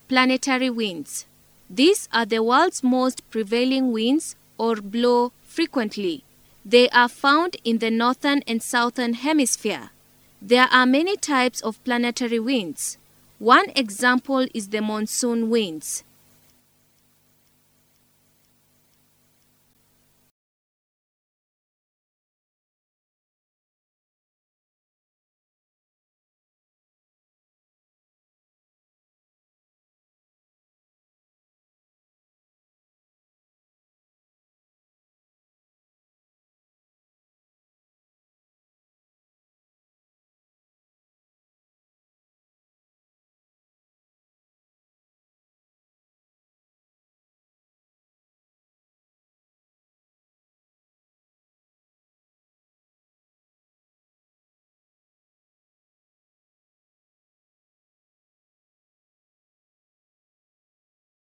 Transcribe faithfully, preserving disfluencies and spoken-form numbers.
Planetary winds. These are the world's most prevailing winds or blow frequently. They are found in the northern and southern hemisphere. There are many types of planetary winds. One example is the monsoon winds.